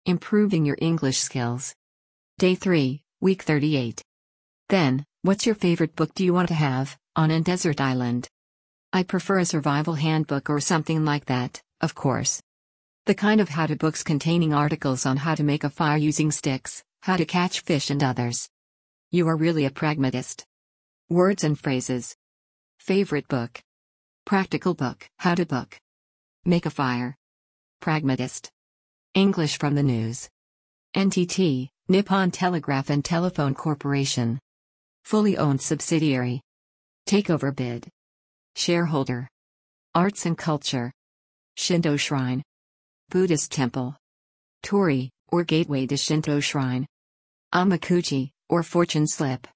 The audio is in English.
Improving your English skills. Day 3, Week 38. Then, what's your favorite book do you want to have, on a desert island? I prefer a survival handbook or something like that, of course. The kind of how-to books containing articles on how to make a fire using sticks, how to catch fish and others. You are really a pragmatist. Words and phrases. Favorite book. Practical book. How-to book. Make a fire. Pragmatist. English from the news. NTT, Nippon Telegraph and Telephone Corporation. Fully owned subsidiary. Takeover bid. Shareholder. Arts and culture. Shinto shrine. Buddhist temple. Torii, or gateway to Shinto shrine. Amakuchi, or fortune slip.